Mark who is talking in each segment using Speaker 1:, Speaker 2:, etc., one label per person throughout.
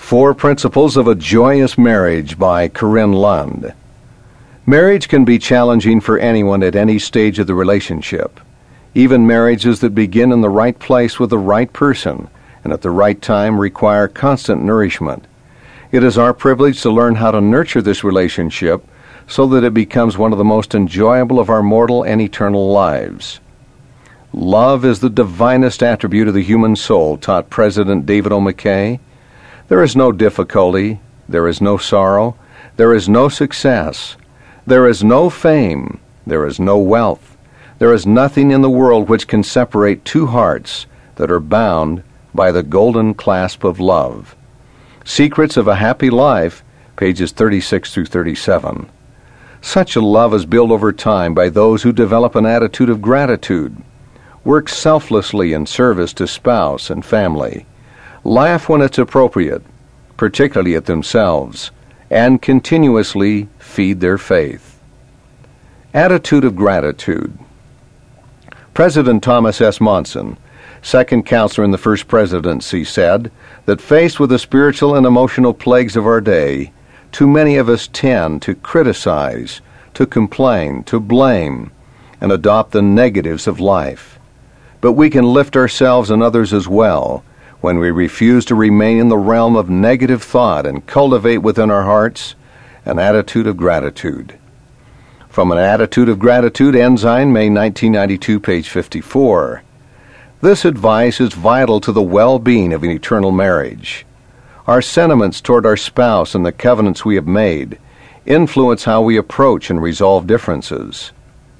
Speaker 1: Four Principles of a Joyous Marriage by Corinne Lund. Marriage can be challenging for anyone at any stage of the relationship. Even marriages that begin in the right place with the right person and at the right time require constant nourishment. It is our privilege to learn how to nurture this relationship so that it becomes one of the most enjoyable of our mortal and eternal lives. Love is the divinest attribute of the human soul, taught President David O. McKay. There is no difficulty, there is no sorrow, there is no success, there is no fame, there is no wealth, there is nothing in the world which can separate two hearts that are bound by the golden clasp of love. Secrets of a Happy Life, pages 36 through 37. Such a love is built over time by those who develop an attitude of gratitude, work selflessly in service to spouse and family, laugh when it's appropriate, particularly at themselves, and continuously feed their faith. Attitude of gratitude. President Thomas S. Monson, second counselor in the First Presidency, said that faced with the spiritual and emotional plagues of our day, too many of us tend to criticize, to complain, to blame, and adopt the negatives of life. But we can lift ourselves and others as well when we refuse to remain in the realm of negative thought and cultivate within our hearts an attitude of gratitude. From An Attitude of Gratitude, Ensign, May 1992, page 54. This advice is vital to the well-being of an eternal marriage. Our sentiments toward our spouse and the covenants we have made influence how we approach and resolve differences.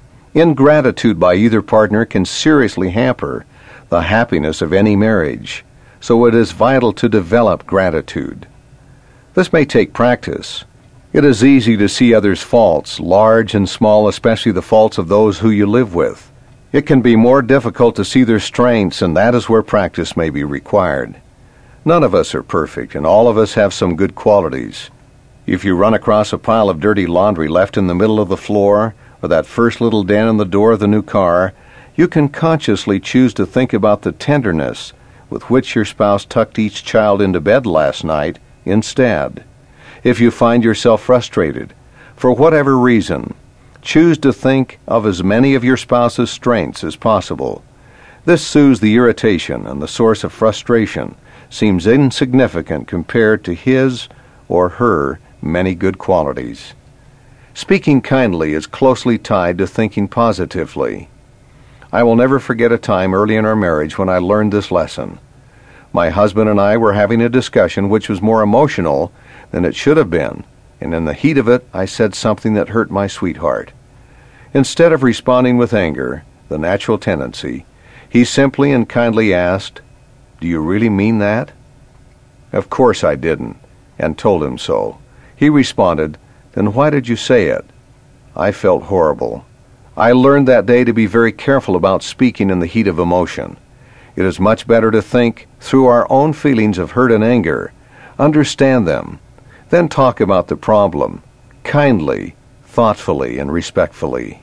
Speaker 1: Ingratitude by either partner can seriously hamper the happiness of any marriage, so it is vital to develop gratitude. This may take practice. It is easy to see others' faults, large and small, especially the faults of those who you live with. It can be more difficult to see their strengths, and that is where practice may be required. None of us are perfect, and all of us have some good qualities. If you run across a pile of dirty laundry left in the middle of the floor, or that first little dent in the door of the new car, you can consciously choose to think about the tenderness with which your spouse tucked each child into bed last night instead. If you find yourself frustrated, for whatever reason, choose to think of as many of your spouse's strengths as possible. This soothes the irritation, and the source of frustration seems insignificant compared to his or her many good qualities. Speaking kindly is closely tied to thinking positively. I will never forget a time early in our marriage when I learned this lesson. My husband and I were having a discussion which was more emotional than it should have been, and in the heat of it I said something that hurt my sweetheart. Instead of responding with anger, the natural tendency, he simply and kindly asked, "Do you really mean that?" Of course I didn't, and told him so. He responded, "Then why did you say it?" I felt horrible. I learned that day to be very careful about speaking in the heat of emotion. It is much better to think through our own feelings of hurt and anger, understand them, then talk about the problem, kindly, thoughtfully, and respectfully.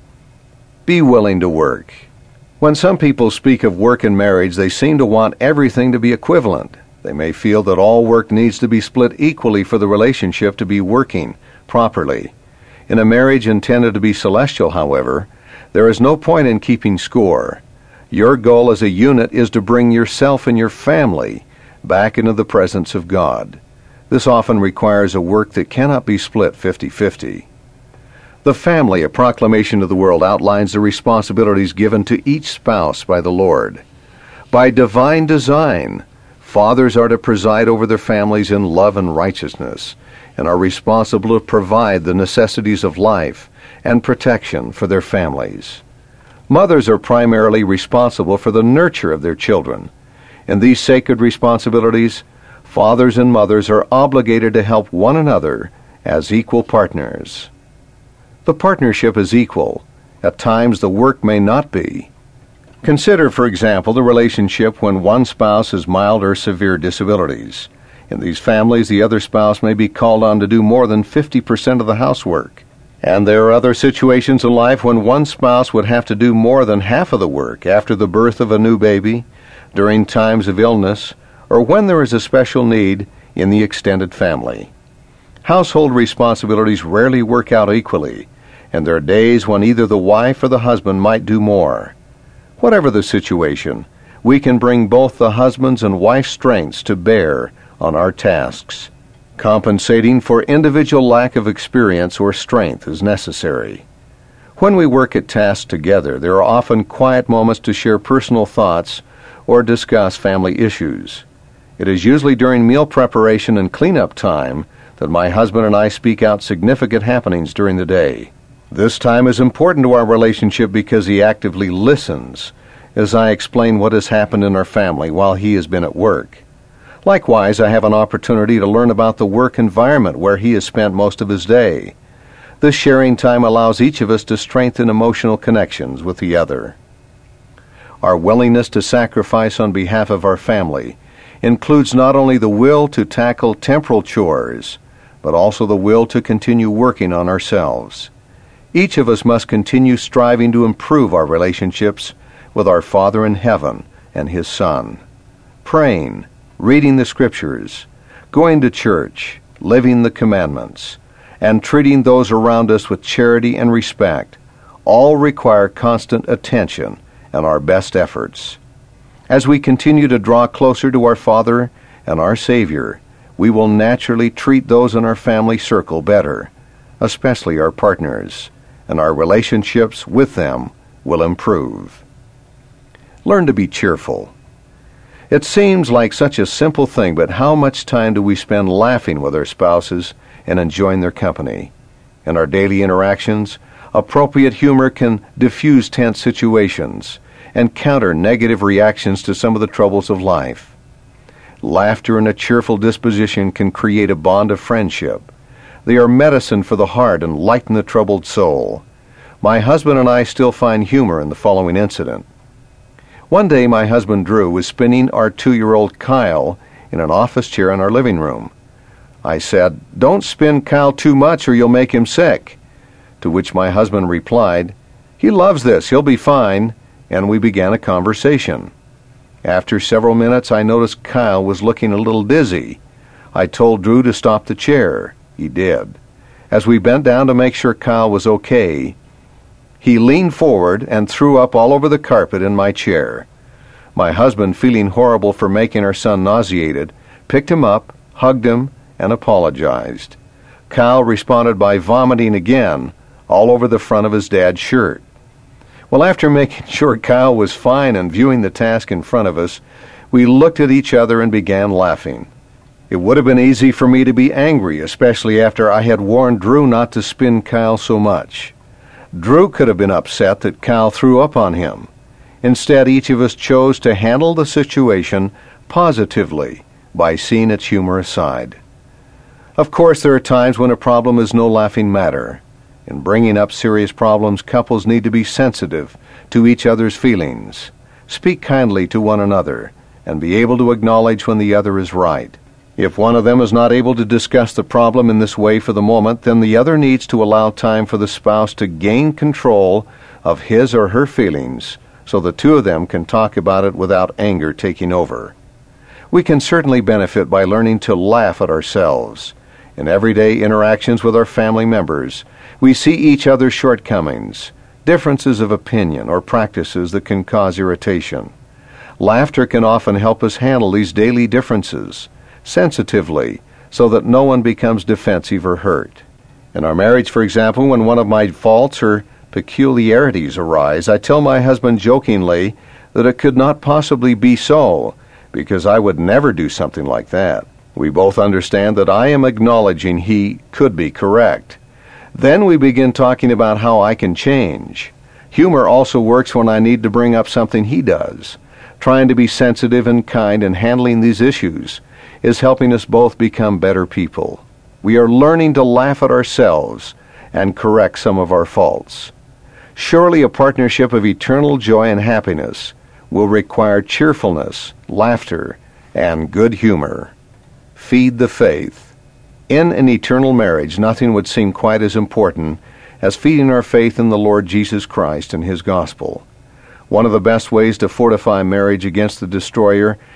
Speaker 1: Be willing to work. When some people speak of work in marriage, they seem to want everything to be equivalent. They may feel that all work needs to be split equally for the relationship to be working properly. In a marriage intended to be celestial, however, there is no point in keeping score. Your goal as a unit is to bring yourself and your family back into the presence of God. This often requires a work that cannot be split 50-50. The Family, a Proclamation to the World, outlines the responsibilities given to each spouse by the Lord. By divine design, fathers are to preside over their families in love and righteousness, and are responsible to provide the necessities of life and protection for their families. Mothers are primarily responsible for the nurture of their children. In these sacred responsibilities, fathers and mothers are obligated to help one another as equal partners. The partnership is equal. At times the work may not be. Consider, for example, the relationship when one spouse has mild or severe disabilities. In these families, the other spouse may be called on to do more than 50% of the housework. And there are other situations in life when one spouse would have to do more than half of the work after the birth of a new baby, during times of illness, or when there is a special need in the extended family. Household responsibilities rarely work out equally, and there are days when either the wife or the husband might do more. Whatever the situation, we can bring both the husband's and wife's strengths to bear on our tasks. Compensating for individual lack of experience or strength is necessary. When we work at tasks together, there are often quiet moments to share personal thoughts or discuss family issues. It is usually during meal preparation and cleanup time that my husband and I speak out significant happenings during the day. This time is important to our relationship because he actively listens as I explain what has happened in our family while he has been at work. Likewise, I have an opportunity to learn about the work environment where he has spent most of his day. This sharing time allows each of us to strengthen emotional connections with the other. Our willingness to sacrifice on behalf of our family includes not only the will to tackle temporal chores, but also the will to continue working on ourselves. Each of us must continue striving to improve our relationships with our Father in heaven and His Son. Praying, reading the Scriptures, going to church, living the commandments, and treating those around us with charity and respect all require constant attention and our best efforts. As we continue to draw closer to our Father and our Savior, we will naturally treat those in our family circle better, especially our partners, and our relationships with them will improve. Learn to be cheerful. It seems like such a simple thing, but how much time do we spend laughing with our spouses and enjoying their company? In our daily interactions, appropriate humor can diffuse tense situations and counter negative reactions to some of the troubles of life. Laughter and a cheerful disposition can create a bond of friendship. They are medicine for the heart and lighten the troubled soul. My husband and I still find humor in the following incident. One day my husband Drew was spinning our 2-year-old Kyle in an office chair in our living room. I said, "Don't spin Kyle too much or you'll make him sick." To which my husband replied, "He loves this, he'll be fine," and we began a conversation. After several minutes I noticed Kyle was looking a little dizzy. I told Drew to stop the chair. He did. As we bent down to make sure Kyle was okay, he leaned forward and threw up all over the carpet in my chair. My husband, feeling horrible for making our son nauseated, picked him up, hugged him, and apologized. Kyle responded by vomiting again all over the front of his dad's shirt. Well, after making sure Kyle was fine and viewing the task in front of us, we looked at each other and began laughing. It would have been easy for me to be angry, especially after I had warned Drew not to spin Kyle so much. Drew could have been upset that Kyle threw up on him. Instead, each of us chose to handle the situation positively by seeing its humorous side. Of course, there are times when a problem is no laughing matter. In bringing up serious problems, couples need to be sensitive to each other's feelings, speak kindly to one another, and be able to acknowledge when the other is right. If one of them is not able to discuss the problem in this way for the moment, then the other needs to allow time for the spouse to gain control of his or her feelings so the two of them can talk about it without anger taking over. We can certainly benefit by learning to laugh at ourselves. In everyday interactions with our family members, we see each other's shortcomings, differences of opinion, or practices that can cause irritation. Laughter can often help us handle these daily differences sensitively so that no one becomes defensive or hurt. In our marriage, for example, when one of my faults or peculiarities arise, I tell my husband jokingly that it could not possibly be so, because I would never do something like that. We both understand that I am acknowledging he could be correct. Then we begin talking about how I can change. Humor also works when I need to bring up something he does. Trying to be sensitive and kind in handling these issues is helping us both become better people. We are learning to laugh at ourselves and correct some of our faults. Surely a partnership of eternal joy and happiness will require cheerfulness, laughter, and good humor. Feed the faith. In an eternal marriage, nothing would seem quite as important as feeding our faith in the Lord Jesus Christ and His gospel. One of the best ways to fortify marriage against the destroyer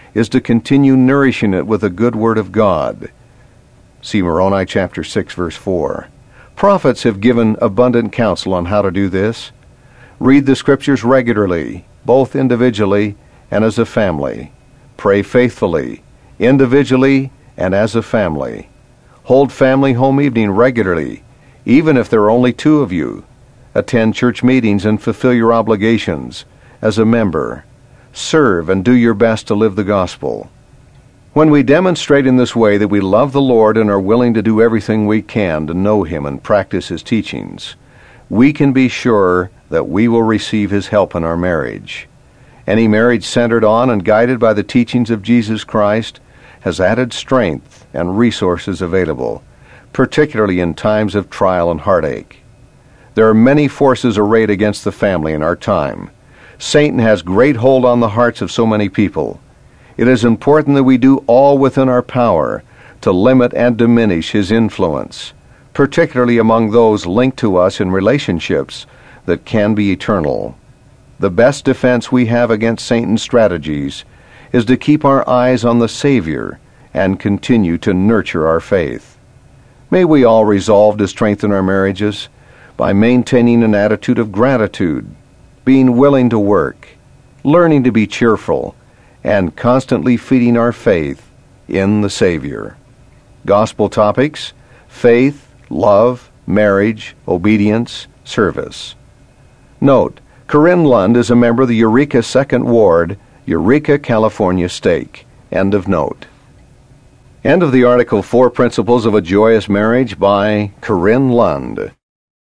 Speaker 1: is to continue nourishing it with the good Word of God. See Moroni chapter 6, verse 4. Prophets have given abundant counsel on how to do this. Read the Scriptures regularly, both individually and as a family. Pray faithfully, individually and as a family. Hold family home evening regularly, even if there are only 2 of you. Attend church meetings and fulfill your obligations as a member. Serve and do your best to live the gospel. When we demonstrate in this way that we love the Lord and are willing to do everything we can to know Him and practice His teachings, we can be sure that we will receive His help in our marriage. Any marriage centered on and guided by the teachings of Jesus Christ has added strength and resources available, particularly in times of trial and heartache. There are many forces arrayed against the family in our time. Satan has great hold on the hearts of so many people. It is important that we do all within our power to limit and diminish his influence, particularly among those linked to us in relationships that can be eternal. The best defense we have against Satan's strategies is to keep our eyes on the Savior and continue to nurture our faith. May we all resolve to strengthen our marriages by maintaining an attitude of gratitude, being willing to work, learning to be cheerful, and constantly feeding our faith in the Savior. Gospel topics: faith, love, marriage, obedience, service. Note, Corinne Lund is a member of the Eureka 2nd Ward, Eureka, California Stake. End of note. End of the article, 4 Principles of a Joyous Marriage by Corinne Lund.